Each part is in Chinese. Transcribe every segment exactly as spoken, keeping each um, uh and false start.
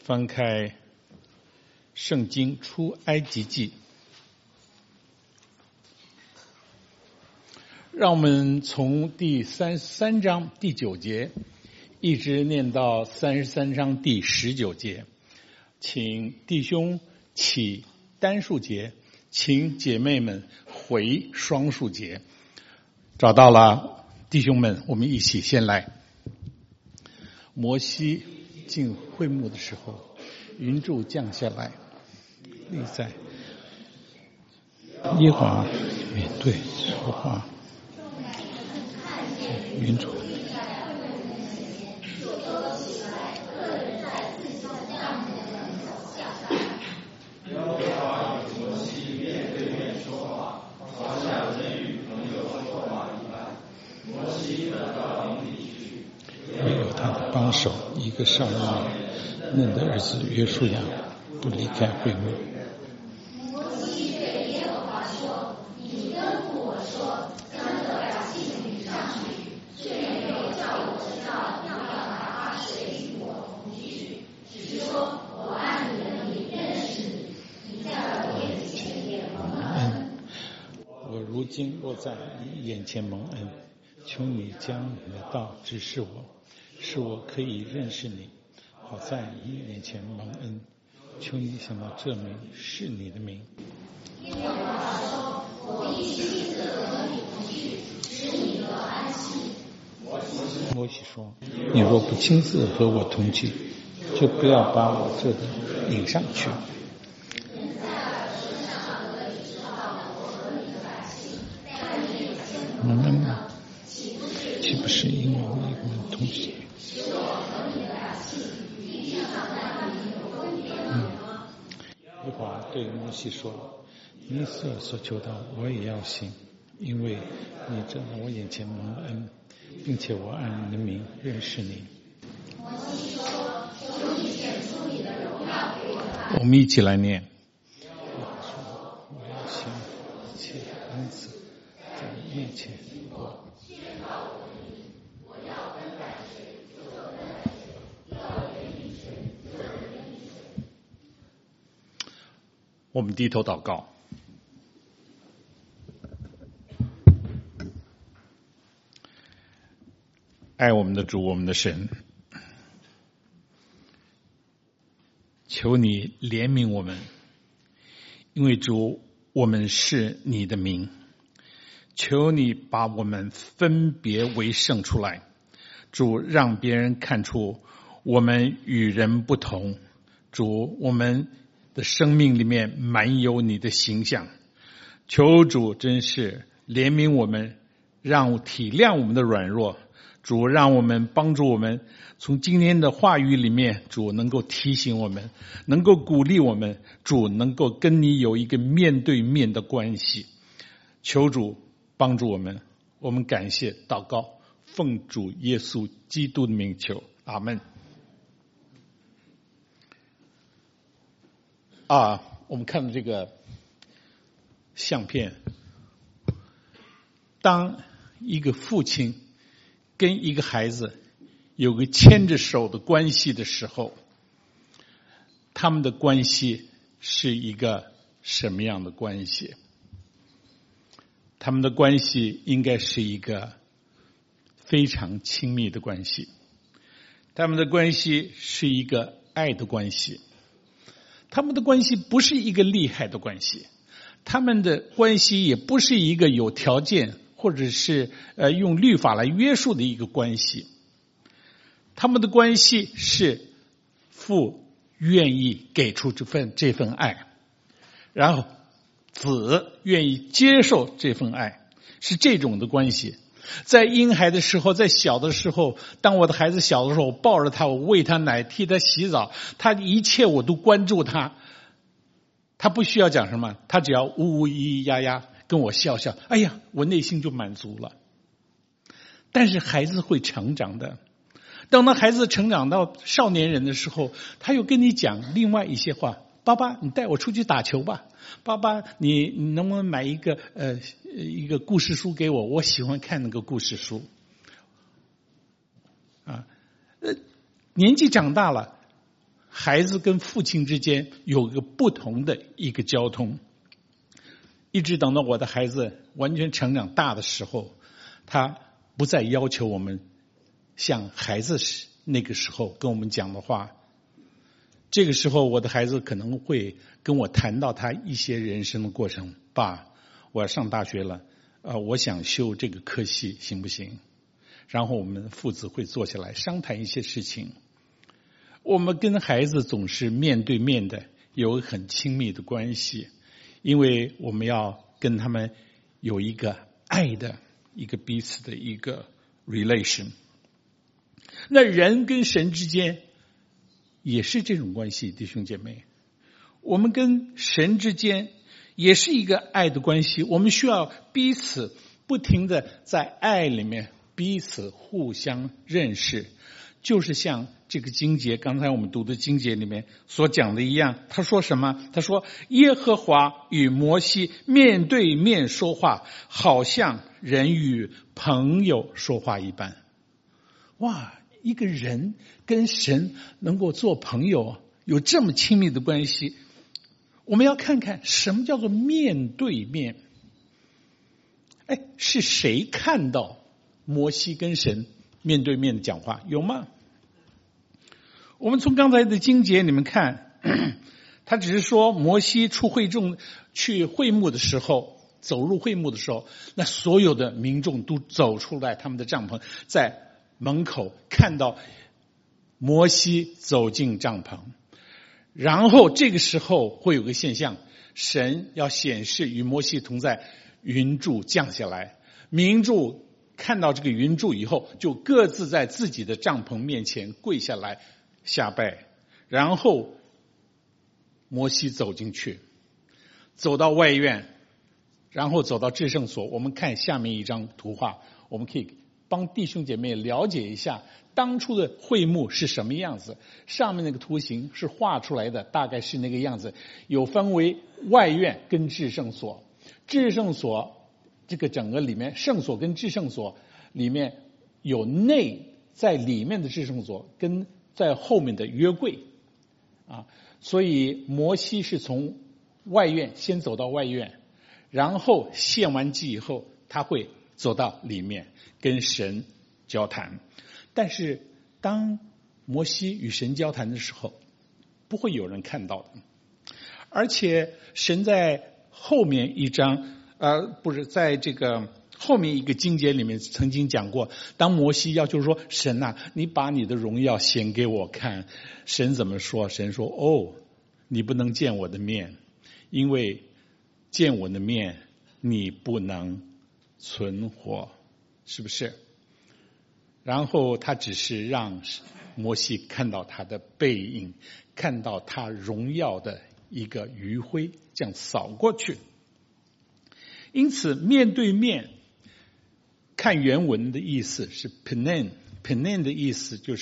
翻开圣经出埃及记，让我们从第三十三章第九节一直念到三十三章第十九节，请弟兄起单数节，请姐妹们回双数节。找到了，弟兄们，我们一起先来。摩西进会幕的时候，云柱降下来，立在耶和华面对说话，云柱。帮手一个少年嫩的儿子约书亚不离开会幕。 摩西对耶和华说：“你吩咐我说，将这百姓领上去，却没有叫我知道要拿八水与我同去，只说我按你的名认识你，你在我眼前也蒙恩。 我如今落在你眼前蒙恩，求你将你的道指示我，使我可以认识你，好在你眼前蒙恩。求你想到这名是你的名。” 耶和华说：“我必亲自和你同去，使你得安息。” 摩西说：“你若不亲自和我同去，就不要把我这里领上去。”蒙恩吗？岂不是因为我们同行？耶和华对摩西说：“你所所求的，我也要行，因为你正在我眼前蒙恩，并且我按你的名认识你。” 摩西说：“求你显出你的荣耀给我看。” 我们一起来念。耶和华说：“我要行一切恩赐在你面前过。”我们低头祷告。爱我们的主，我们的神，求你怜悯我们，因为主，我们是你的名，求你把我们分别为圣出来，主，让别人看出我们与人不同，主，我们的生命里面满有你的形象，求主真是怜悯我们，让体谅我们的软弱，主，让我们帮助我们从今天的话语里面，主能够提醒我们，能够鼓励我们，主能够跟你有一个面对面的关系，求主帮助我们，我们感谢祷告，奉主耶稣基督的名求，阿们。啊，我们看到这个相片，当一个父亲跟一个孩子有个牵着手的关系的时候，他们的关系是一个什么样的关系？他们的关系应该是一个非常亲密的关系，他们的关系是一个爱的关系，他们的关系不是一个厉害的关系，他们的关系也不是一个有条件或者是呃用律法来约束的一个关系，他们的关系是父愿意给出这份这份爱，然后子愿意接受这份爱，是这种的关系。在婴孩的时候，在小的时候，当我的孩子小的时候，我抱着他，我喂他奶，替他洗澡，他一切我都关注他，他不需要讲什么，他只要呜呜咿咿呀呀跟我笑笑，哎呀，我内心就满足了。但是孩子会成长的，当他孩子成长到少年人的时候，他又跟你讲另外一些话，爸爸你带我出去打球吧，爸爸你你能不能买一个呃一个故事书给我，我喜欢看那个故事书啊。呃年纪长大了， 孩子跟父亲之间有一个不同的一个交通。一直等到我的孩子完全成长大的时候，他不再要求我们像孩子那个时候跟我们讲的话。这个时候我的孩子可能会跟我谈到他一些人生的过程。爸，我要上大学了，呃，我想修这个科系行不行？然后我们父子会坐下来商谈一些事情。我们跟孩子总是面对面的，有很亲密的关系，因为我们要跟他们有一个爱的一个彼此的一个 relation。 那人跟神之间也是这种关系，弟兄姐妹，我们跟神之间也是一个爱的关系，我们需要彼此不停的在爱里面彼此互相认识。就是像这个经节，刚才我们读的经节里面所讲的一样，他说什么？他说耶和华与摩西面对面说话，好像人与朋友说话一般。哇，一个人跟神能够做朋友，有这么亲密的关系，我们要看看什么叫做面对面。哎，是谁看到摩西跟神面对面的讲话？有吗？我们从刚才的经节里面看，他只是说摩西出会众去会幕的时候，走入会幕的时候，那所有的民众都走出来，他们的帐篷在门口看到摩西走进帐篷。然后这个时候会有个现象，神要显示与摩西同在，云柱降下来，民众看到这个云柱以后，就各自在自己的帐篷面前跪下来下拜。然后摩西走进去，走到外院，然后走到至圣所。我们看下面一张图画，我们可以帮弟兄姐妹了解一下当初的会幕是什么样子。上面那个图形是画出来的，大概是那个样子，有分为外院跟至圣所。至圣所这个整个里面，圣所跟至圣所里面有内在里面的至圣所跟在后面的约柜啊，所以摩西是从外院先走到外院，然后献完祭以后，他会走到里面跟神交谈。但是当摩西与神交谈的时候，不会有人看到的。而且神在后面一章呃，不是在这个后面一个经节里面曾经讲过，当摩西要求说神啊，你把你的荣耀显给我看，神怎么说？神说哦，你不能见我的面，因为见我的面你不能存活，是不是？然后他只是让摩西看到他的背影，看到他荣耀的一个余晖，这样扫过去。因此面对面看原文的意思是 penen penen 的意思就是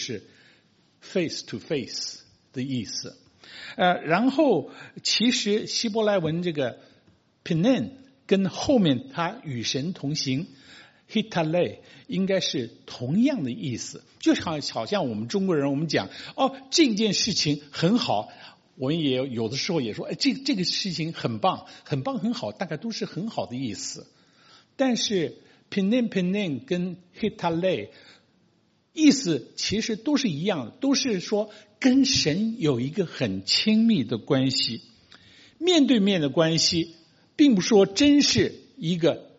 face to face 的意思。呃，然后其实希伯来文这个 penen 跟后面他与神同行 hitale 应该是同样的意思，就好好像我们中国人我们讲哦这件事情很好，我们也有的时候也说，哎，这这个事情很棒，很棒，很好，大概都是很好的意思。但是 penen penen 跟 hitale 意思其实都是一样的，都是说跟神有一个很亲密的关系，面对面的关系，并不说真是一个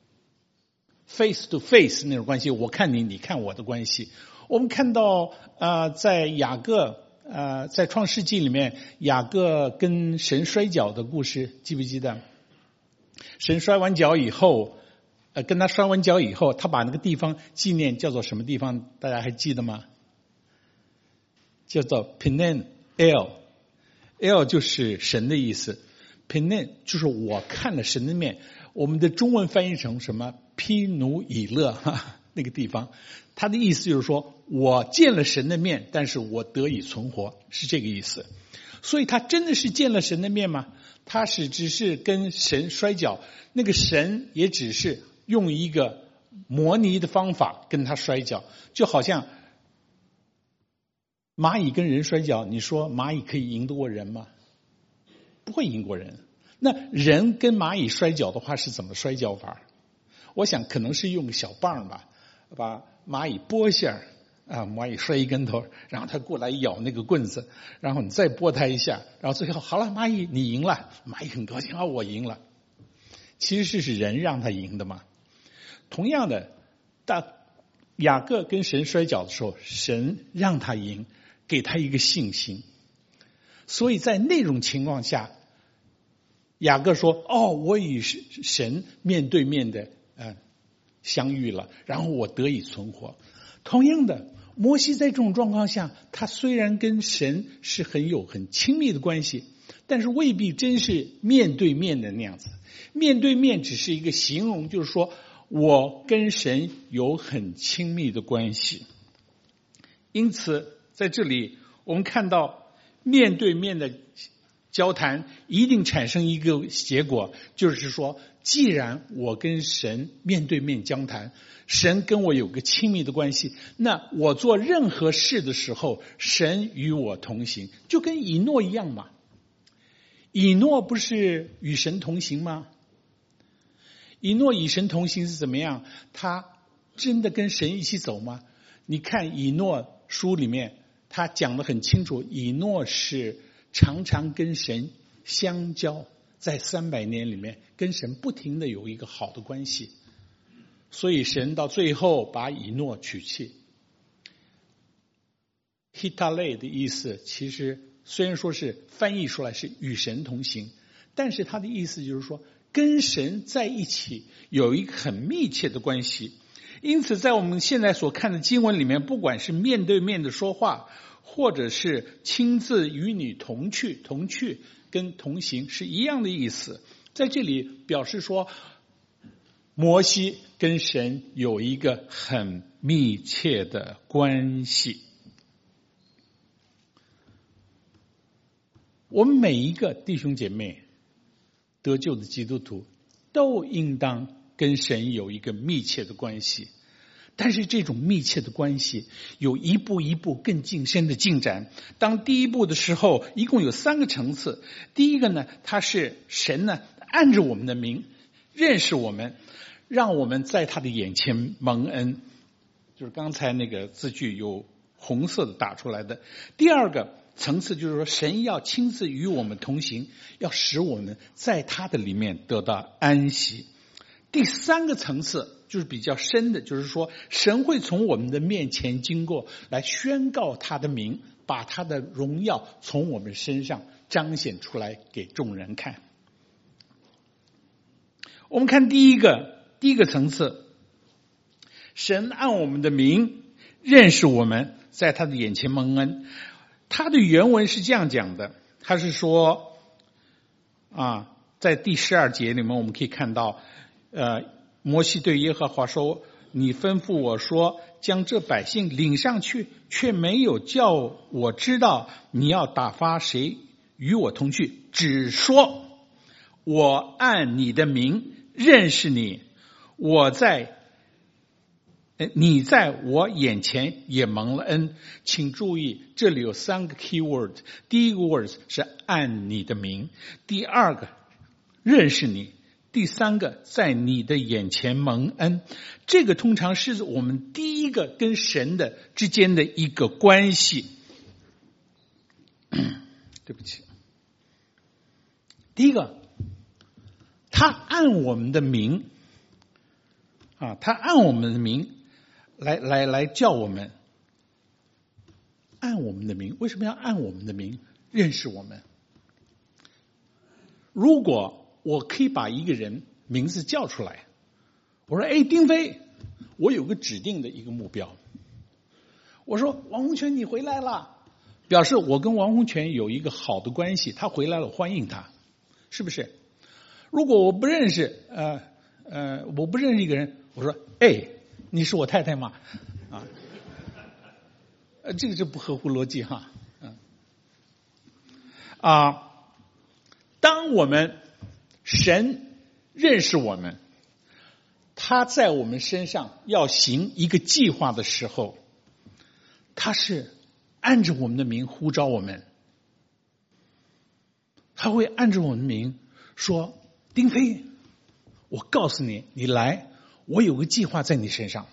face to face 那种关系，我看你，你看我的关系。我们看到呃，在雅各呃，在创世纪里面，雅各跟神摔跤的故事，记不记得？神摔完跤以后，呃，跟他摔完跤以后，他把那个地方纪念叫做什么地方？大家还记得吗？叫做 Penen El，El 就是神的意思 ，Penen 就是我看了神的面。我们的中文翻译成什么？毗努以勒哈，那个地方，他的意思就是说我见了神的面，但是我得以存活，是这个意思。所以他真的是见了神的面吗？他是只是跟神摔跤，那个神也只是用一个模拟的方法跟他摔跤，就好像蚂蚁跟人摔跤，你说蚂蚁可以赢得过人吗？不会赢过人。那人跟蚂蚁摔跤的话是怎么摔跤法？我想可能是用个小棒吧，把蚂蚁拨一下啊，蚂蚁摔一跟头，然后它过来咬那个棍子，然后你再拨它一下，然后最后好了，蚂蚁你赢了，蚂蚁很高兴啊，我赢了。其实是人让他赢的嘛。同样的，大雅各跟神摔跤的时候，神让他赢，给他一个信心。所以在那种情况下，雅各说：“哦，我与神面对面的呃相遇了，然后我得以存活。”同样的，摩西在这种状况下，他虽然跟神是很有很亲密的关系，但是未必真是面对面的那样子。面对面只是一个形容，就是说我跟神有很亲密的关系。因此，在这里我们看到面对面的交谈一定产生一个结果，就是说，既然我跟神面对面交谈，神跟我有个亲密的关系，那我做任何事的时候，神与我同行，就跟以诺一样嘛。以诺不是与神同行吗？以诺与神同行是怎么样？他真的跟神一起走吗？你看以诺书里面，他讲得很清楚，以诺是常常跟神相交，在三百年里面跟神不停的有一个好的关系，所以神到最后把以诺取去。Hitale 的意思其实虽然说是翻译出来是与神同行，但是他的意思就是说跟神在一起有一个很密切的关系。因此在我们现在所看的经文里面，不管是面对面的说话，或者是亲自与你同去，同去跟同行是一样的意思。在这里表示说摩西跟神有一个很密切的关系。我们每一个弟兄姐妹得救的基督徒都应当跟神有一个密切的关系，但是这种密切的关系有一步一步更近深的进展。当第一步的时候，一共有三个层次。第一个呢，它是神呢按着我们的名认识我们，让我们在他的眼前蒙恩，就是刚才那个字句有红色的打出来的。第二个层次就是说，神要亲自与我们同行，要使我们在他的里面得到安息。第三个层次就是比较深的，就是说神会从我们的面前经过，来宣告他的名，把他的荣耀从我们身上彰显出来给众人看。我们看第一个第一个层次，神按我们的名认识我们，在他的眼前蒙恩。他的原文是这样讲的，他是说啊，在第十二节里面我们可以看到，呃，摩西对耶和华说：“你吩咐我说，将这百姓领上去，却没有叫我知道你要打发谁与我同去，只说我按你的名认识你，我在你在我眼前也蒙了恩。”请注意，这里有三个 key word。第一个 word 是按你的名，第二个认识你，第三个在你的眼前蒙恩。这个通常是我们第一个跟神的之间的一个关系。对不起，第一个，他按我们的名啊，他按我们的名来来来叫我们，按我们的名。为什么要按我们的名认识我们？如果我可以把一个人名字叫出来，我说：“哎，丁飞，我有个指定的一个目标。”我说：“王洪泉，你回来了。”表示我跟王洪泉有一个好的关系，他回来了，欢迎他，是不是？如果我不认识，呃呃，我不认识一个人，我说：“哎，你是我太太吗？”啊，呃，这个就不合乎逻辑哈，嗯，啊，当我们神认识我们，他在我们身上要行一个计划的时候，他是按着我们的名呼召我们，他会按着我们的名说：丁飞，我告诉你，你来，我有个计划在你身上。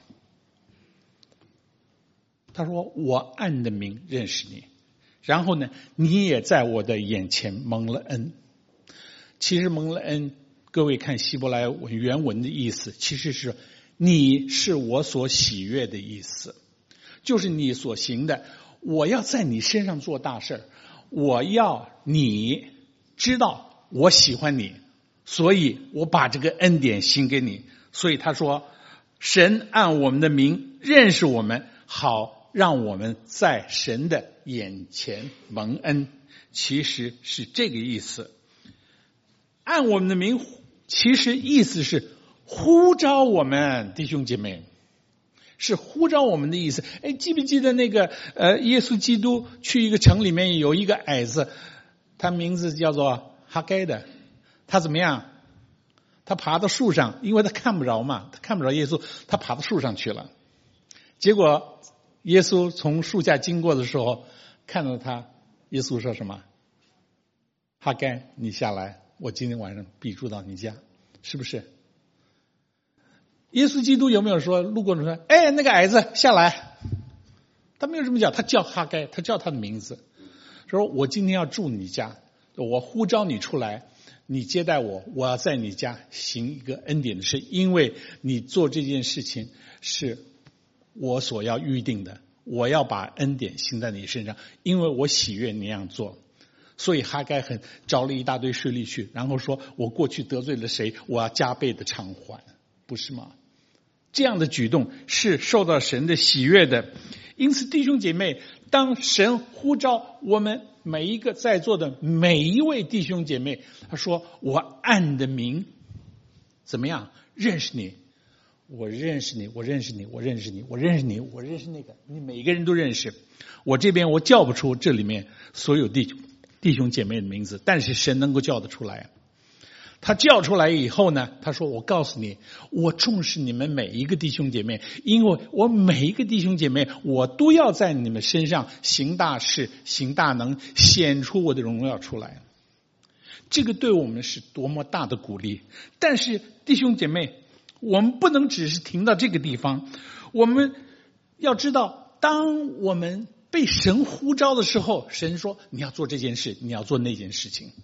他说：我按你的名认识你，然后呢，你也在我的眼前蒙了恩。其实蒙了恩，各位看希伯来文原文的意思，其实是你是我所喜悦的意思，就是你所行的，我要在你身上做大事，我要你知道我喜欢你，所以我把这个恩典行给你。所以他说，神按我们的名认识我们，好让我们在神的眼前蒙恩，其实是这个意思。按我们的名，其实意思是呼召我们，弟兄姐妹，是呼召我们的意思。哎，记不记得那个呃，耶稣基督去一个城里面有一个矮子，他名字叫做哈该的，他怎么样？他爬到树上，因为他看不着嘛，他看不着耶稣，他爬到树上去了。结果耶稣从树下经过的时候，看到他，耶稣说什么？哈该，你下来，我今天晚上必住到你家，是不是？耶稣基督有没有说路过的说，哎，那个矮子下来？他没有这么讲，他叫哈该，他叫他的名字，说我今天要住你家，我呼召你出来，你接待我，我要在你家行一个恩典的事，因为你做这件事情是我所要预定的，我要把恩典行在你身上，因为我喜悦你那样做。所以哈该很找了一大堆税吏去，然后说我过去得罪了谁，我要加倍的偿还，不是吗？这样的举动是受到神的喜悦的。因此弟兄姐妹，当神呼召我们每一个在座的每一位弟兄姐妹，他说我按你的名怎么样认识你，我认识你，我认识你，我认识你，我认识你，我认识那个，你每一个人都认识。我这边我叫不出这里面所有弟兄弟兄姐妹的名字，但是神能够叫得出来。他叫出来以后呢，他说我告诉你，我重视你们每一个弟兄姐妹，因为我每一个弟兄姐妹，我都要在你们身上行大事，行大能，显出我的荣耀出来。这个对我们是多么大的鼓励。但是弟兄姐妹，我们不能只是停到这个地方，我们要知道，当我们被神呼召的时候，神说你要做这件事，你要做那件事情。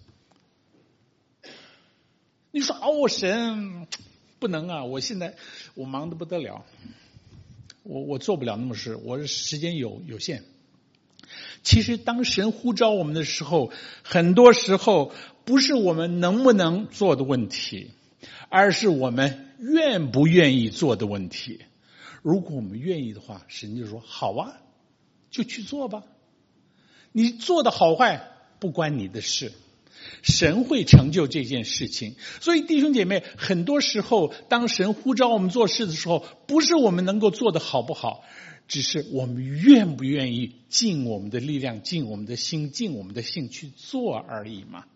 你说哦，神不能啊，我现在我忙得不得了，我我做不了那么事，我时间有有限。其实当神呼召我们的时候，很多时候不是我们能不能做的问题，而是我们愿不愿意做的问题。如果我们愿意的话，神就说好啊，就去做吧，你做的好坏不关你的事，神会成就这件事情。所以弟兄姐妹，很多时候当神呼召我们做事的时候，不是我们能够做的好不好，只是我们愿不愿意尽我们的力量，尽我们的心，尽我们的性去做而已嘛。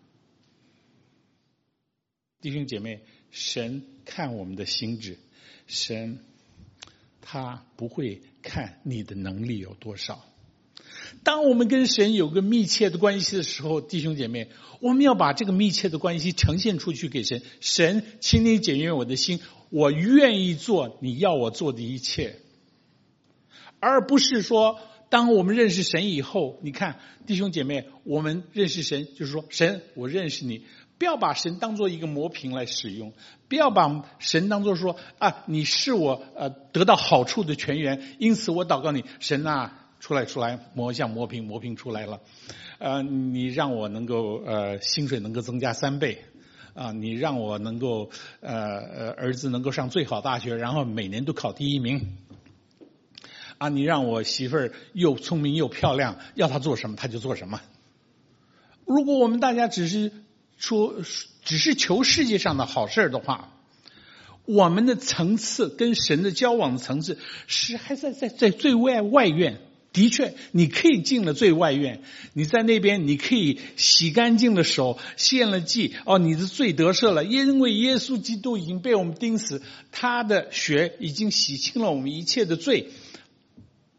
弟兄姐妹，神看我们的心志，神他不会看你的能力有多少。当我们跟神有个密切的关系的时候，弟兄姐妹，我们要把这个密切的关系呈现出去给神。神，请你检验我的心，我愿意做你要我做的一切。而不是说当我们认识神以后，你看弟兄姐妹，我们认识神就是说神我认识你，不要把神当作一个磨平来使用，不要把神当作说啊你是我呃得到好处的泉源，因此我祷告你，神啊出来出来磨一下磨平磨平出来了，呃你让我能够呃薪水能够增加三倍啊，你让我能够呃呃儿子能够上最好大学，然后每年都考第一名啊，你让我媳妇儿又聪明又漂亮，要她做什么她就做什么。如果我们大家只是说只是求世界上的好事的话，我们的层次跟神的交往的层次是还在在在最外外院。的确你可以进了最外院，你在那边你可以洗干净了手，献了祭，哦，你的罪得赦了，因为耶稣基督已经被我们钉死，他的血已经洗清了我们一切的罪，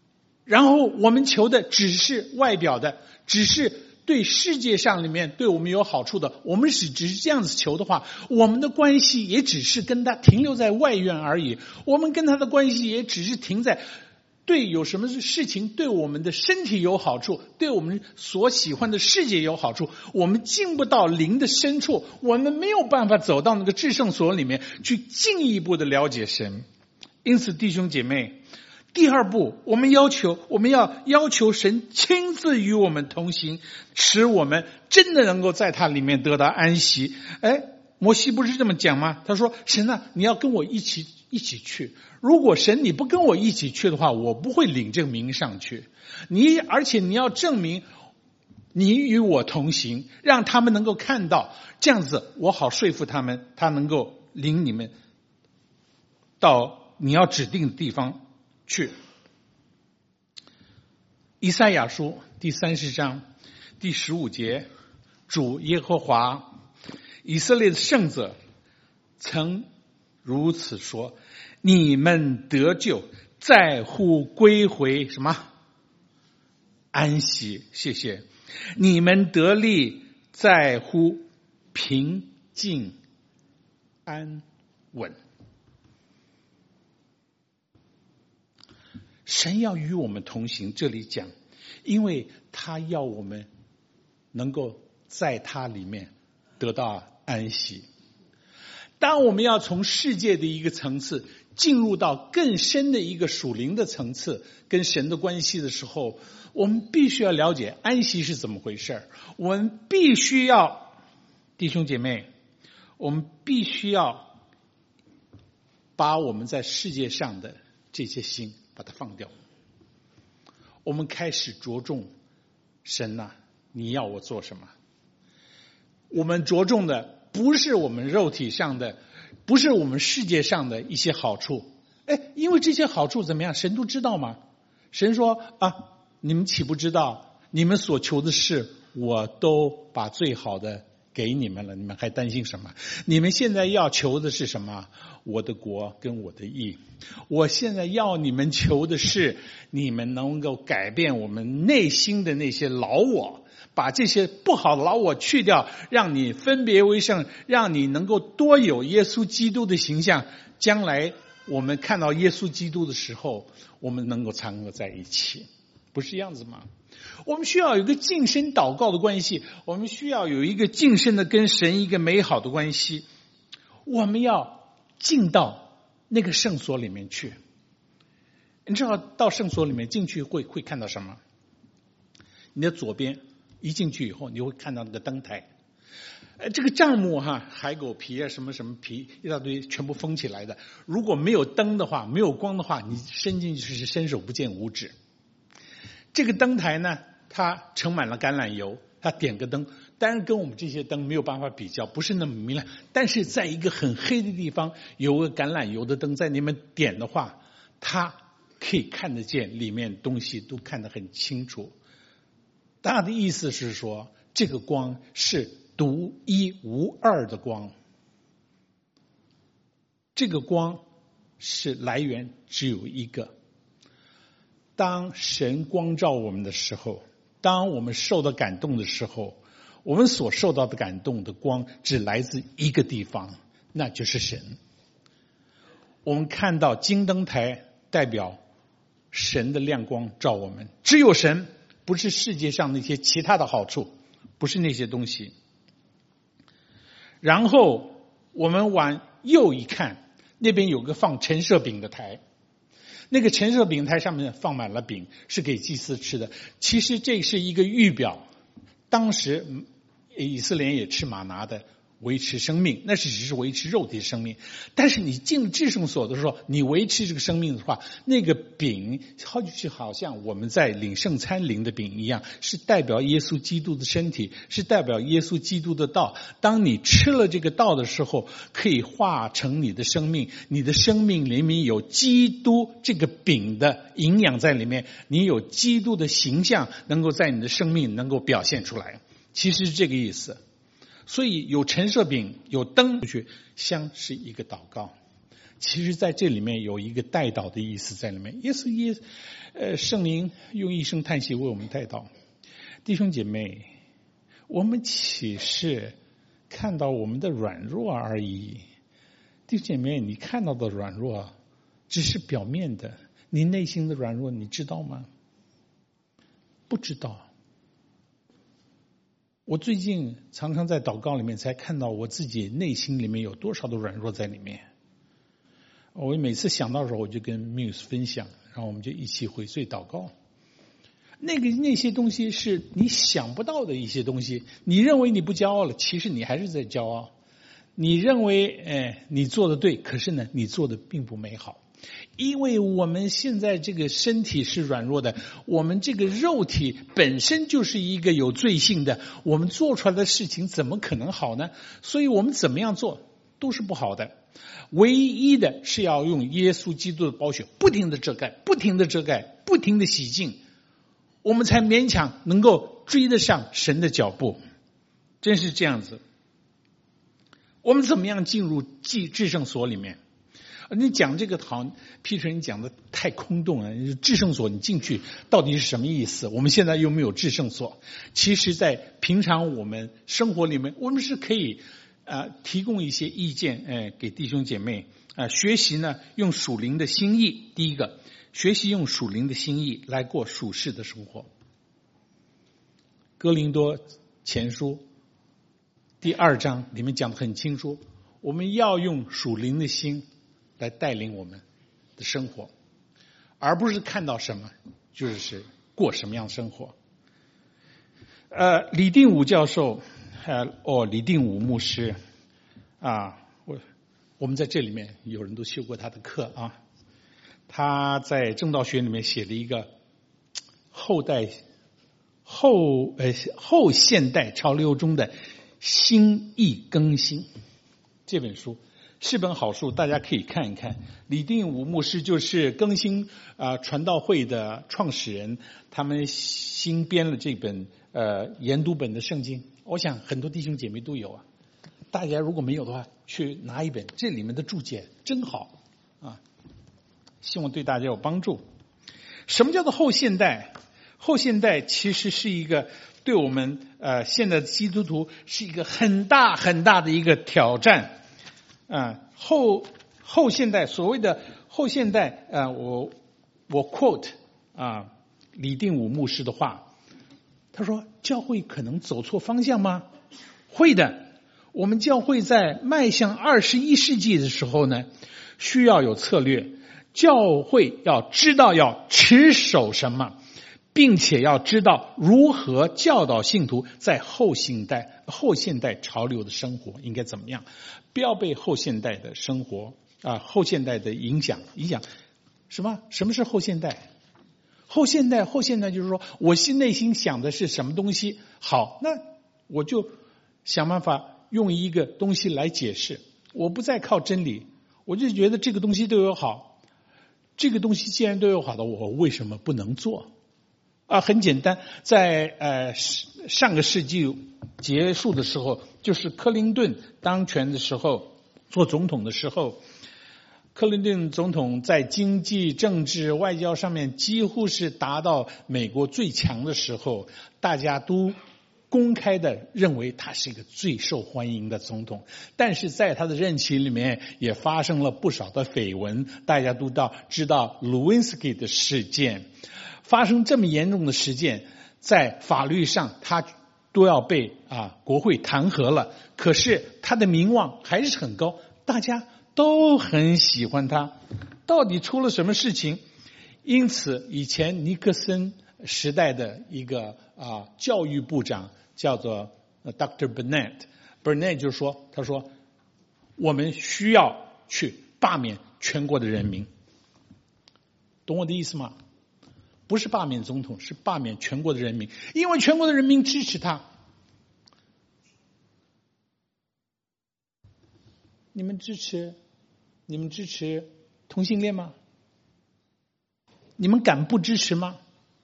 然后我们求的只是外表的，只是对世界上里面对我们有好处的，我们只只是这样子求的话，我们的关系也只是跟他停留在外院而已，我们跟他的关系也只是停在对有什么事情对我们的身体有好处，对我们所喜欢的世界有好处，我们进不到灵的深处，我们没有办法走到那个至圣所里面去进一步的了解神。因此弟兄姐妹，第二步，我们要求我们要要求神亲自与我们同行，使我们真的能够在他里面得到安息。哎，摩西不是这么讲吗？他说，神啊，你要跟我一起一起去，如果神你不跟我一起去的话，我不会领这个名上去。你而且你要证明你与我同行，让他们能够看到，这样子我好说服他们，他能够领你们到你要指定的地方去。以赛亚书第三十章第十五节，主耶和华以色列的圣者曾如此说，你们得救在乎归回什么？安息。谢谢。你们得力在乎平静安稳。神要与我们同行，这里讲，因为他要我们能够在他里面得到安息。当我们要从世界的一个层次进入到更深的一个属灵的层次，跟神的关系的时候，我们必须要了解安息是怎么回事。我们必须要，弟兄姐妹，我们必须要把我们在世界上的这些心把它放掉。我们开始着重神啊，你要我做什么？我们着重的不是我们肉体上的，不是我们世界上的一些好处。哎，因为这些好处怎么样？神都知道吗？神说啊，你们岂不知道？你们所求的事，我都把最好的给你们了，你们还担心什么？你们现在要求的是什么？我的国跟我的义。我现在要你们求的是，你们能够改变我们内心的那些老我，把这些不好的老我去掉，让你分别为圣，让你能够多有耶稣基督的形象。将来我们看到耶稣基督的时候，我们能够常合在一起，不是这样子吗？我们需要有一个近身祷告的关系，我们需要有一个近身的跟神一个美好的关系。我们要进到那个圣所里面去。你知道到圣所里面进去会会看到什么？你的左边一进去以后，你会看到那个灯台，呃，这个帐幕哈，海狗皮啊，什么什么皮，一大堆全部封起来的。如果没有灯的话，没有光的话，你伸进去是伸手不见五指。这个灯台呢，它盛满了橄榄油，它点个灯，当然跟我们这些灯没有办法比较，不是那么明亮。但是在一个很黑的地方，有个橄榄油的灯在那边点的话，它可以看得见里面东西都看得很清楚。大的意思是说，这个光是独一无二的光，这个光是来源只有一个。当神光照我们的时候，当我们受到感动的时候，我们所受到的感动的光只来自一个地方，那就是神。我们看到金灯台代表神的亮光照我们，只有神，不是世界上那些其他的好处，不是那些东西。然后我们往右一看，那边有个放陈设饼的台，那个陈设饼台上面放满了饼，是给祭司吃的。其实这是一个预表，当时以色列人也吃玛拿的，维持生命，那是只是维持肉体的生命。但是你进至圣所的时候，你维持这个生命的话，那个饼就好像我们在领圣餐领的饼一样，是代表耶稣基督的身体，是代表耶稣基督的道。当你吃了这个道的时候，可以化成你的生命，你的生命里面有基督这个饼的营养在里面，你有基督的形象能够在你的生命能够表现出来，其实是这个意思。所以有陈设饼，有灯出去，香是一个祷告。 其实在这里面有一个带导的意思在里面，耶稣耶呃圣灵用一声叹息为我们带导。弟兄姐妹，我们岂是看到我们的软弱而已？弟兄姐妹，你看到的软弱只是表面的，你内心的软弱你知道吗？不知道。我最近常常在祷告里面才看到我自己内心里面有多少的软弱在里面。我每次想到的时候，我就跟 Muse 分享，然后我们就一起回睡祷告。那个那些东西是你想不到的一些东西，你认为你不骄傲了，其实你还是在骄傲。你认为哎你做的对，可是呢你做的并不美好。因为我们现在这个身体是软弱的，我们这个肉体本身就是一个有罪性的，我们做出来的事情怎么可能好呢？所以我们怎么样做都是不好的。唯一的是要用耶稣基督的宝血不停的遮盖，不停的遮盖，不停的洗净，我们才勉强能够追得上神的脚步。真是这样子。我们怎么样进入至圣所里面？你讲这个好 Peter 你讲的太空洞了，至圣所你进去到底是什么意思？我们现在又没有至圣所。其实在平常我们生活里面，我们是可以呃提供一些意见呃给弟兄姐妹啊、呃、学习呢用属灵的心意。第一个，学习用属灵的心意来过属世的生活。哥林多前书第二章里面讲得很清楚，我们要用属灵的心来带领我们的生活，而不是看到什么就是过什么样的生活。呃，李定武教授，呃，哦，李定武牧师，啊，我我们在这里面有人都修过他的课啊。他在正道学里面写了一个后代后呃后现代潮流中的心意更新这本书。是本好书，大家可以看一看。李定武牧师就是更新啊、呃、传道会的创始人，他们新编了这本呃研读本的圣经。我想很多弟兄姐妹都有啊，大家如果没有的话，去拿一本，这里面的注解真好啊，希望对大家有帮助。什么叫做后现代？后现代其实是一个对我们呃现在的基督徒是一个很大很大的一个挑战。啊，后后现代所谓的后现代，啊，我我 quote 啊李定武牧师的话，他说：教会可能走错方向吗？会的。我们教会在迈向二十一世纪的时候呢，需要有策略。教会要知道要持守什么，并且要知道如何教导信徒在后现代后现代潮流的生活应该怎么样。不要被后现代的生活啊，后现代的影响影响。什么？什么是后现代？后现代，后现代就是说，我心内心想的是什么东西，好，那我就想办法用一个东西来解释。我不再靠真理，我就觉得这个东西对我好，这个东西既然对我好的，我为什么不能做？啊，很简单，在呃上个世纪结束的时候，就是克林顿当权的时候，做总统的时候，克林顿总统在经济、政治、外交上面几乎是达到美国最强的时候，大家都公开的认为他是一个最受欢迎的总统。但是在他的任期里面也发生了不少的绯闻，大家都到知道 Lewinsky 的事件。发生这么严重的事件，在法律上他都要被啊国会弹劾了，可是他的名望还是很高，大家都很喜欢他。到底出了什么事情？因此以前尼克森时代的一个啊教育部长叫做 Doctor Burnett Burnett 就说，他说我们需要去罢免全国的人民。懂我的意思吗？不是罢免总统，是罢免全国的人民，因为全国的人民支持他。你们支持你们支持同性恋吗？你们敢不支持吗？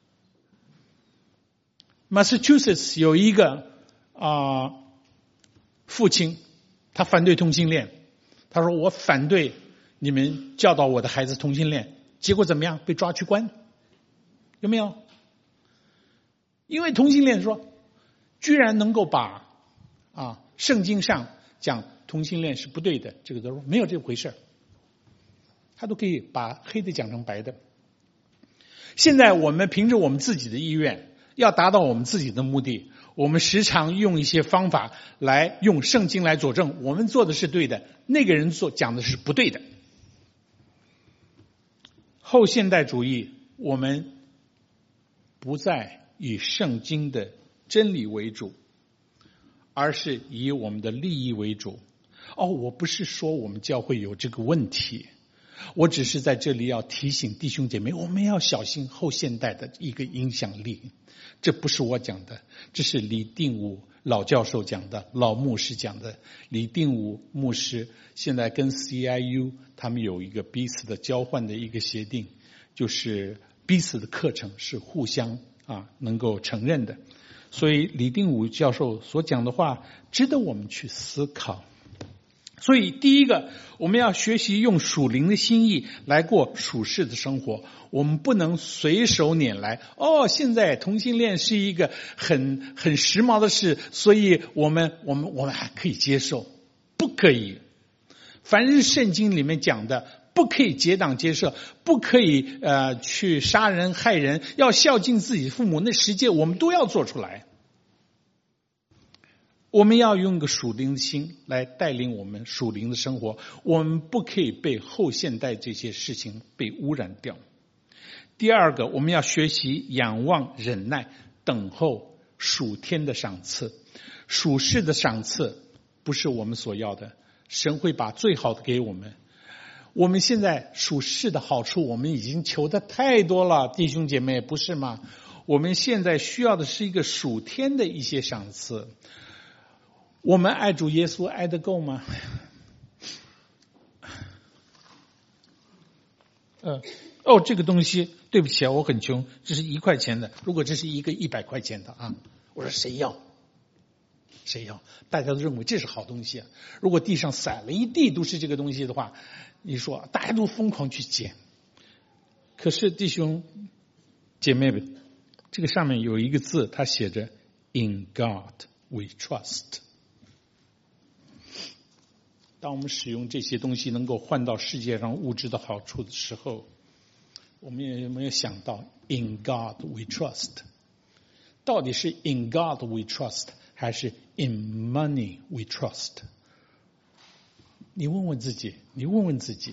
Massachusetts 有一个啊、呃、父亲，他反对同性恋，他说我反对你们教导我的孩子同性恋，结果怎么样？被抓去关，有没有？因为同性恋说，居然能够把啊圣经上讲同性恋是不对的，这个都说没有这回事，他都可以把黑的讲成白的。现在我们凭着我们自己的意愿，要达到我们自己的目的，我们时常用一些方法来用圣经来佐证我们做的是对的，那个人做讲的是不对的。后现代主义，我们不再以圣经的真理为主，而是以我们的利益为主。哦，我不是说我们教会有这个问题，我只是在这里要提醒弟兄姐妹，我们要小心后现代的一个影响力。这不是我讲的，这是李定武老教授讲的，老牧师讲的。李定武牧师现在跟 C I U 他们有一个彼此的交换的一个协定，就是彼此的课程是互相啊能够承认的。所以李定武教授所讲的话值得我们去思考。所以第一个，我们要学习用属灵的心意来过属世的生活，我们不能随手拈来。哦，现在同性恋是一个很很时髦的事，所以我们我们我们还可以接受，不可以。凡是圣经里面讲的，不可以结党结社，不可以呃去杀人害人，要孝敬自己父母，那十诫我们都要做出来。我们要用个属灵的心来带领我们属灵的生活，我们不可以被后现代这些事情被污染掉。第二个，我们要学习仰望忍耐，等候属天的赏赐。属世的赏赐不是我们所要的，神会把最好的给我们。我们现在属世的好处我们已经求的太多了，弟兄姐妹，不是吗？我们现在需要的是一个属天的一些赏赐。我们爱主耶稣爱得够吗？呃，哦，这个东西对不起啊，我很穷，这是一块钱的。如果这是一个一百块钱的啊，我说谁要？谁要？大家都认为这是好东西啊。如果地上散了一地都是这个东西的话，你说大家都疯狂去捡。可是弟兄姐妹们，这个上面有一个字，它写着 "In God we trust"。当我们使用这些东西能够换到世界上物质的好处的时候，我们有没有想到 In God we trust？ 到底是 In God we trust 还是 In money we trust？ 你问问自己，你问问自己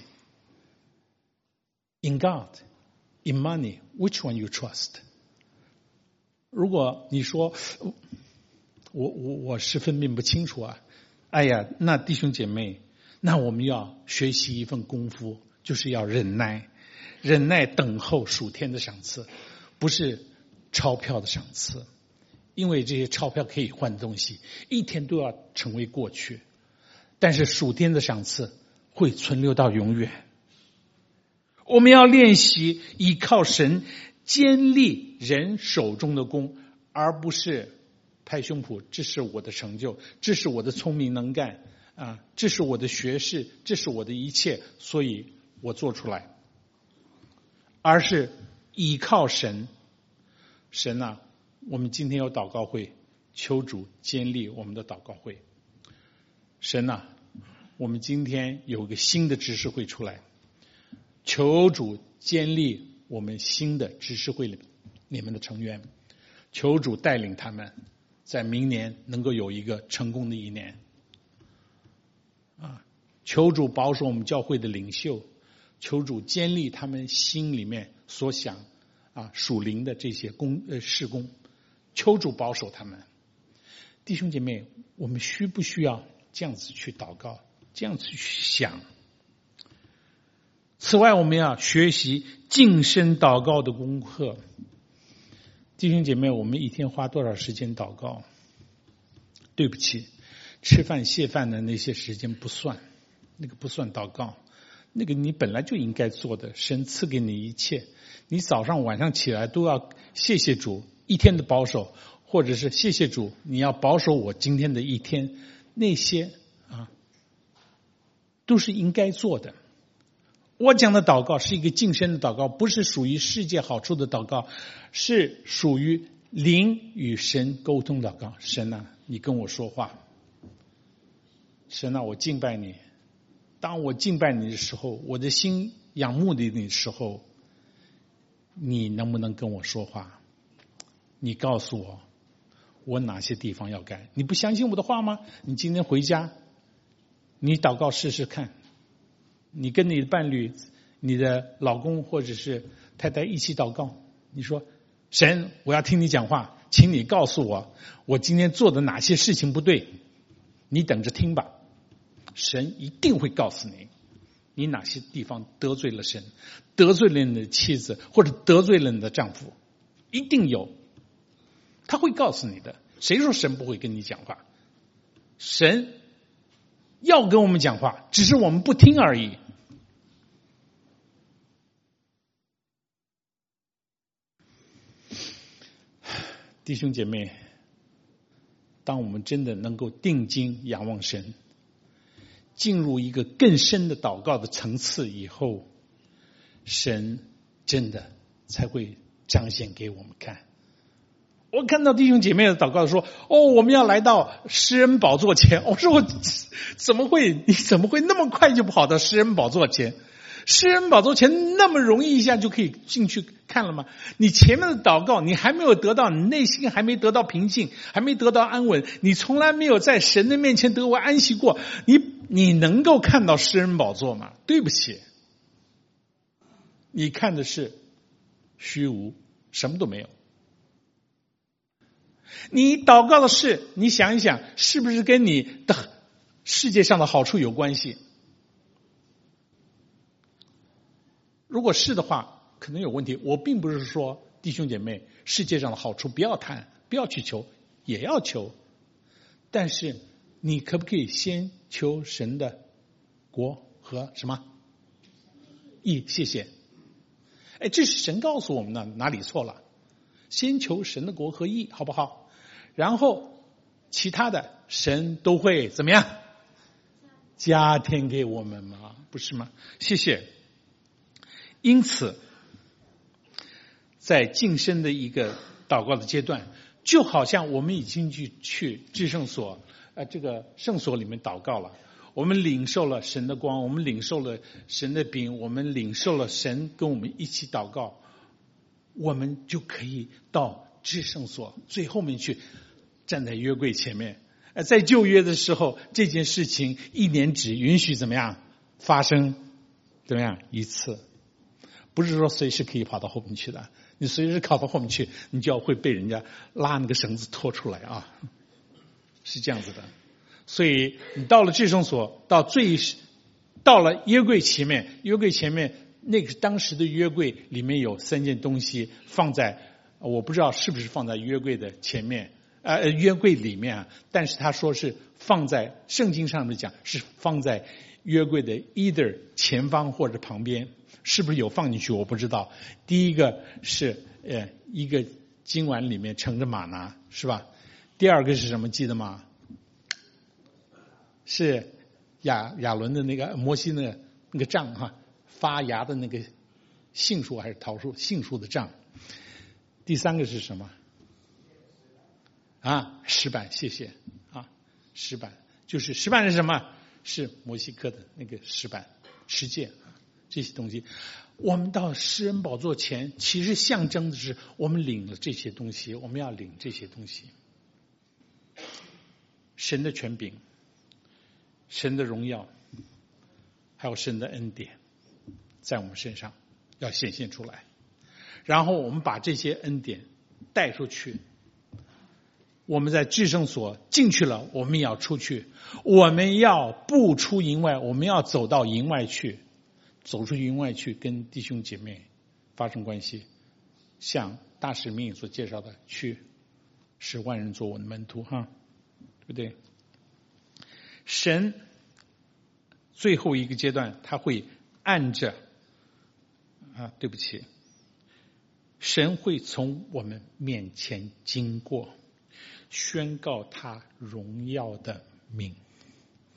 In God In money which one you trust？ 如果你说我我我是分辨不清楚啊，哎呀，那弟兄姐妹，那我们要学习一份功夫，就是要忍耐，忍耐等候属天的赏赐，不是钞票的赏赐，因为这些钞票可以换东西，一天都要成为过去，但是属天的赏赐会存留到永远。我们要练习依靠神坚立人手中的功，而不是拍胸脯，这是我的成就，这是我的聪明能干啊，这是我的学识，这是我的一切，所以我做出来。而是依靠神。神啊，我们今天有祷告会，求主坚立我们的祷告会。神啊，我们今天有个新的执事会出来，求主坚立我们新的执事会里里面的成员，求主带领他们在明年能够有一个成功的一年啊！求主保守我们教会的领袖，求主坚立他们心里面所想啊属灵的这些工呃事工，求主保守他们。弟兄姐妹，我们需不需要这样子去祷告，这样子去想？此外，我们要学习近身祷告的功课。弟兄姐妹，我们一天花多少时间祷告？对不起，吃饭谢饭的那些时间不算，那个不算祷告，那个你本来就应该做的，神赐给你一切，你早上晚上起来都要谢谢主一天的保守，或者是谢谢主你要保守我今天的一天，那些啊都是应该做的我讲的祷告是一个晋升的祷告，不是属于世界好处的祷告，是属于灵与神沟通祷告。神啊，你跟我说话。神啊，我敬拜你。当我敬拜你的时候，我的心仰慕你的时候，你能不能跟我说话？你告诉我，我哪些地方要改？你不相信我的话吗？你今天回家，你祷告试试看。你跟你的伴侣、你的老公或者是太太一起祷告，你说：神，我要听你讲话，请你告诉我，我今天做的哪些事情不对？你等着听吧。神一定会告诉你，你哪些地方得罪了神，得罪了你的妻子，或者得罪了你的丈夫，一定有，他会告诉你的。谁说神不会跟你讲话？神要跟我们讲话，只是我们不听而已。弟兄姐妹，当我们真的能够定睛仰望神，进入一个更深的祷告的层次以后，神真的才会彰显给我们看。我看到弟兄姐妹的祷告说：哦，我们要来到施恩宝座前。我说我怎么会？你怎么会那么快就跑到施恩宝座前？施恩宝座前那么容易一下就可以进去看了吗？你前面的祷告你还没有得到，你内心还没得到平静，还没得到安稳，你从来没有在神的面前得过安息过，你你能够看到施恩宝座吗？对不起，你看的是虚无，什么都没有。你祷告的事，你想一想，是不是跟你的世界上的好处有关系？如果是的话，可能有问题。我并不是说弟兄姐妹世界上的好处不要谈，不要去求，也要求。但是你可不可以先求神的国和什么义？谢谢。哎，这是神告诉我们的，哪里错了？先求神的国和义，好不好？然后其他的神都会怎么样？加添给我们吗？不是吗？谢谢。因此在晋升的一个祷告的阶段，就好像我们已经去去至圣所呃这个圣所里面祷告了，我们领受了神的光，我们领受了神的饼，我们领受了神跟我们一起祷告，我们就可以到至圣所最后面去，站在约柜前面。在旧约的时候，这件事情一年只允许怎么样发生怎么样一次，不是说随时可以跑到后面去的。你随时跑到后面去，你就要会被人家拉那个绳子拖出来啊，是这样子的。所以你到了至圣所，到最到了约柜前面，约柜前面那个当时的约柜里面有三件东西放在，我不知道是不是放在约柜的前面，呃，约柜里面啊，但是他说是放在圣经上面讲是放在约柜的 either 前方或者旁边，是不是有放进去我不知道。第一个是呃一个金碗里面盛着玛拿，是吧？第二个是什么记得吗？是亚亚伦的那个摩西那个那个杖哈，发芽的那个杏树还是桃树杏树的杖。第三个是什么？啊，石板，谢谢啊，石板就是石板是什么？是摩西刻的那个石板石戒这些东西。我们到施恩宝座前，其实象征的是我们领了这些东西，我们要领这些东西。神的权柄，神的荣耀，还有神的恩典，在我们身上要显现出来。然后我们把这些恩典带出去。我们在至圣所进去了，我们也要出去。我们要步出营外，我们要走到营外去，走出营外去，跟弟兄姐妹发生关系，像大使命所介绍的，去使万人做我的门徒，哈，对不对？神最后一个阶段，他会按着啊，对不起，神会从我们面前经过，宣告他荣耀的名。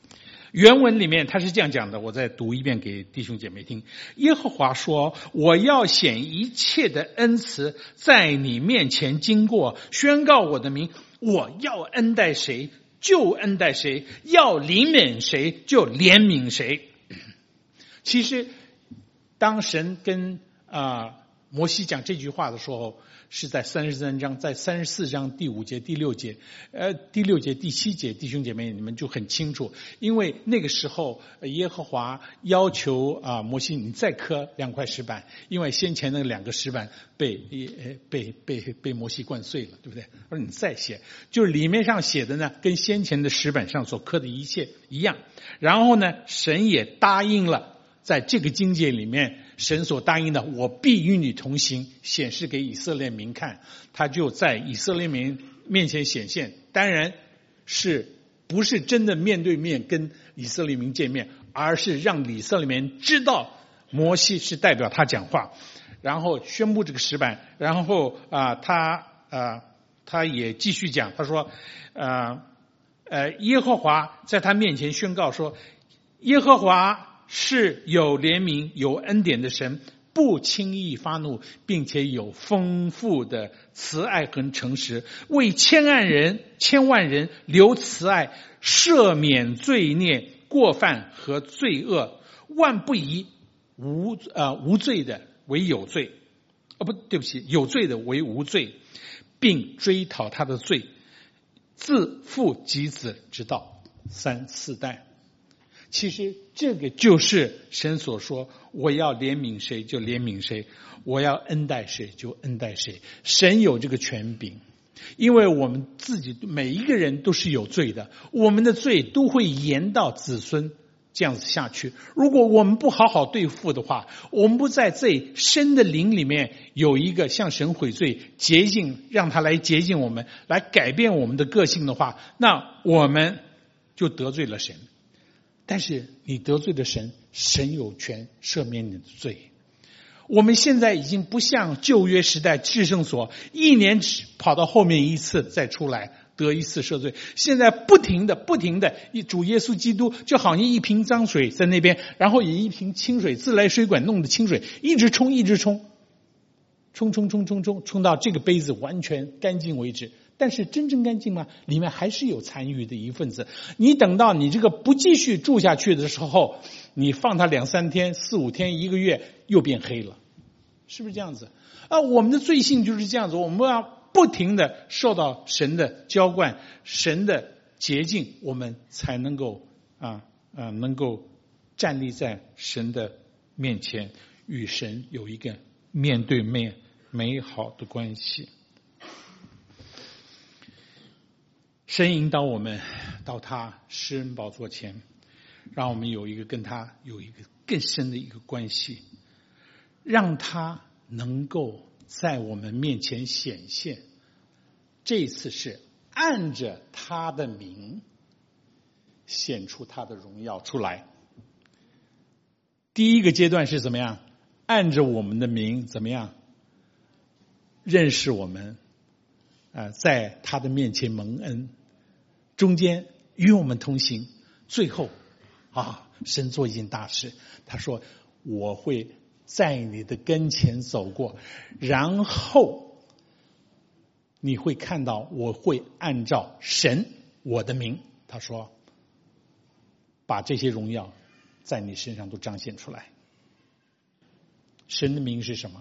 原文里面他是这样讲的，我再读一遍给弟兄姐妹听。耶和华说，我要显一切的恩慈在你面前经过，宣告我的名，我要恩待谁就恩待谁，要怜悯谁就怜悯谁。其实当神跟啊、呃、摩西讲这句话的时候，是在三十三章，在三十四章第五节、第六节，呃，第六节、第七节，弟兄姐妹你们就很清楚，因为那个时候耶和华要求啊、呃、摩西你再刻两块石板，因为先前那两个石板被呃被被被摩西灌碎了，对不对？而你再写，就是里面上写的呢，跟先前的石板上所刻的一切一样。然后呢，神也答应了。在这个经节里面，神所答应的，我必与你同行，显示给以色列民看，他就在以色列民面前显现。当然是不是真的面对面跟以色列民见面，而是让以色列民知道摩西是代表他讲话，然后宣布这个石板。然后啊、呃，他啊、呃，他也继续讲，他说，呃呃，耶和华在他面前宣告说，耶和华是有怜悯有恩典的神，不轻易发怒，并且有丰富的慈爱和诚实，为千万人千万人留慈爱，赦免罪孽过犯和罪恶，万不以无呃无罪的为有罪，哦不对不起，有罪的为无罪，并追讨他的罪，自父及子直到三四代。其实这个就是神所说，我要怜悯谁就怜悯谁，我要恩待谁就恩待谁。神有这个权柄，因为我们自己每一个人都是有罪的，我们的罪都会延到子孙这样子下去。如果我们不好好对付的话，我们不在最深的灵里面有一个向神悔罪洁净，让他来洁净我们，来改变我们的个性的话，那我们就得罪了神。但是你得罪了神，神有权赦免你的罪。我们现在已经不像旧约时代至圣所一年只跑到后面一次再出来得一次赦罪，现在不停的不停的主耶稣基督就好像一瓶脏水在那边，然后以一瓶清水自来水管弄的清水一直冲一直冲冲冲冲冲冲冲到这个杯子完全干净为止。但是真正干净吗？里面还是有残余的一份子。你等到你这个不继续住下去的时候，你放它两三天、四五天、一个月，又变黑了，是不是这样子？啊，我们的罪性就是这样子，我们要不停的受到神的浇灌、神的洁净，我们才能够啊啊能够站立在神的面前，与神有一个面对面美好的关系。神引导我们到他施恩宝座前，让我们有一个跟他有一个更深的一个关系，让他能够在我们面前显现。这一次是按着他的名显出他的荣耀出来。第一个阶段是怎么样？按着我们的名怎么样认识我们，呃，在他的面前蒙恩，中间与我们同行，最后啊，神做一件大事，他说我会在你的跟前走过，然后你会看到我会按照神我的名，他说把这些荣耀在你身上都彰显出来。神的名是什么？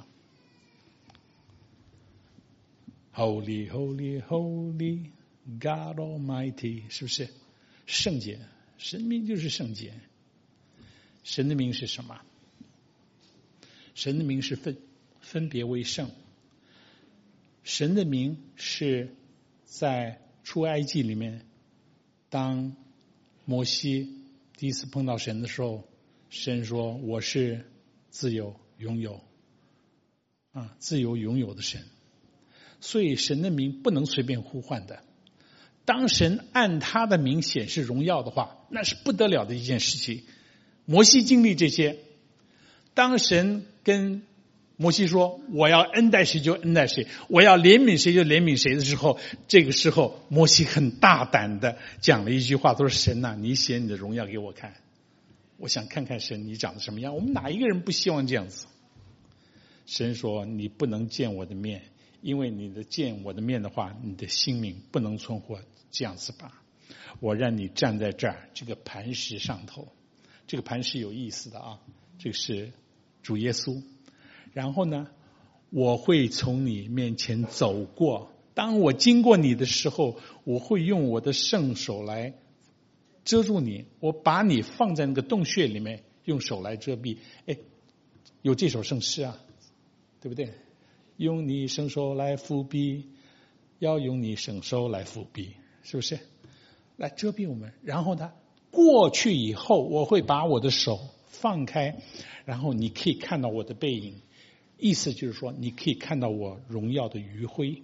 Holy, holy, holy God Almighty， 是不是圣洁？神名就是圣洁。神的名是什么？神的名是分分别为圣。神的名是在出埃及里面，当摩西第一次碰到神的时候，神说我是自由拥有啊，自由拥有的神。所以神的名不能随便呼唤的。当神按他的名显示荣耀的话，那是不得了的一件事情。摩西经历这些，当神跟摩西说我要恩待谁就恩待谁，我要怜悯谁就怜悯谁的时候，这个时候摩西很大胆的讲了一句话，他说神啊，你显你的荣耀给我看，我想看看神你长得什么样。我们哪一个人不希望这样子？神说你不能见我的面，因为你的见我的面的话，你的性命不能存活。这样子吧，我让你站在这儿这个磐石上头。这个磐石有意思的啊，这个是主耶稣。然后呢，我会从你面前走过，当我经过你的时候，我会用我的圣手来遮住你，我把你放在那个洞穴里面，用手来遮蔽。哎，有这首圣诗啊，对不对？用你圣手来覆庇，要用你圣手来覆庇，是不是？来遮蔽我们。然后呢，过去以后，我会把我的手放开，然后你可以看到我的背影。意思就是说，你可以看到我荣耀的余晖。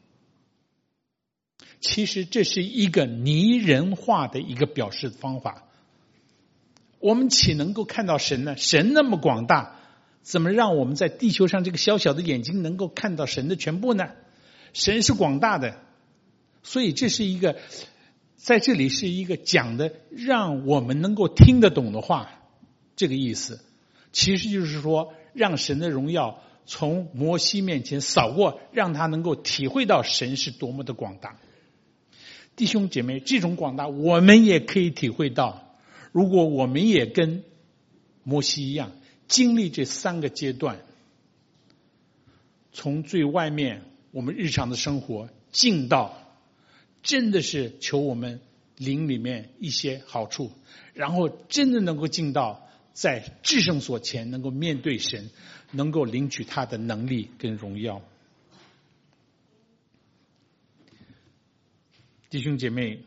其实这是一个拟人化的一个表示方法。我们岂能够看到神呢？神那么广大，怎么让我们在地球上这个小小的眼睛能够看到神的全部呢？神是广大的，所以这是一个，在这里是一个讲的让我们能够听得懂的话，这个意思。其实就是说，让神的荣耀从摩西面前扫过，让他能够体会到神是多么的广大。弟兄姐妹，这种广大我们也可以体会到，如果我们也跟摩西一样经历这三个阶段，从最外面我们日常的生活进到真的是求我们灵里面一些好处，然后真的能够进到在至圣所前能够面对神，能够领取他的能力跟荣耀。弟兄姐妹，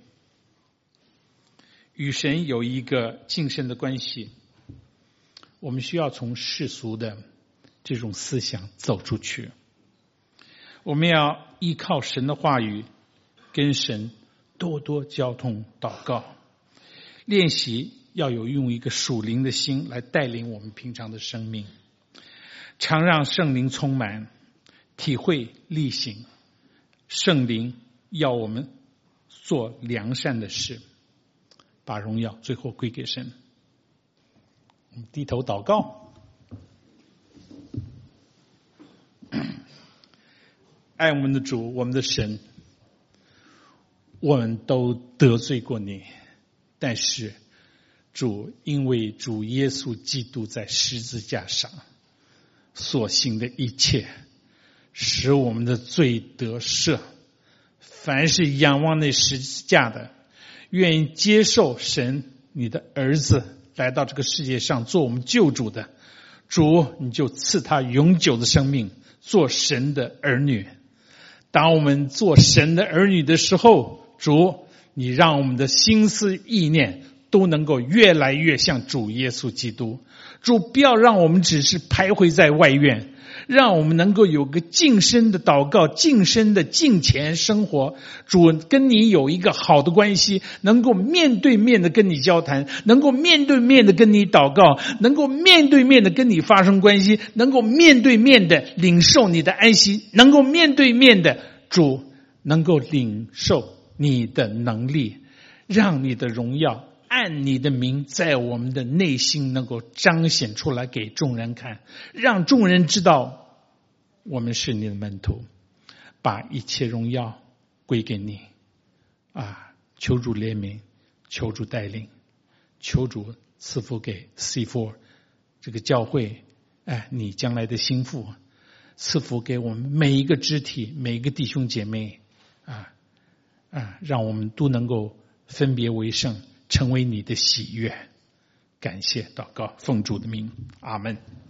与神有一个近身的关系，我们需要从世俗的这种思想走出去。我们要依靠神的话语，跟神多多交通祷告，练习要有用一个属灵的心来带领我们平常的生命，常让圣灵充满，体会力行。圣灵要我们做良善的事，把荣耀最后归给神。我们低头祷告。爱我们的主，我们的神，我们都得罪过你，但是主因为主耶稣基督在十字架上所行的一切，使我们的罪得赦。凡是仰望那十字架的，愿意接受神你的儿子来到这个世界上做我们救主的，主你就赐他永久的生命，做神的儿女。当我们做神的儿女的时候，主你让我们的心思意念都能够越来越像主耶稣基督。主不要让我们只是徘徊在外院，让我们能够有个近身的祷告，近身的敬虔生活。主跟你有一个好的关系，能够面对面的跟你交谈，能够面对面的跟你祷告，能够面对面的跟你发生关系，能够面对面的领受你的安息，能够面对面的主能够领受你的能力，让你的荣耀按你的名在我们的内心能够彰显出来给众人看，让众人知道我们是你的门徒，把一切荣耀归给你啊！求主怜悯，求主带领，求主赐福给 C 四 这个教会，哎，你将来的心腹，赐福给我们每一个肢体，每一个弟兄姐妹啊啊，让我们都能够分别为圣，成为你的喜悦。感谢祷告，奉主的名，阿们。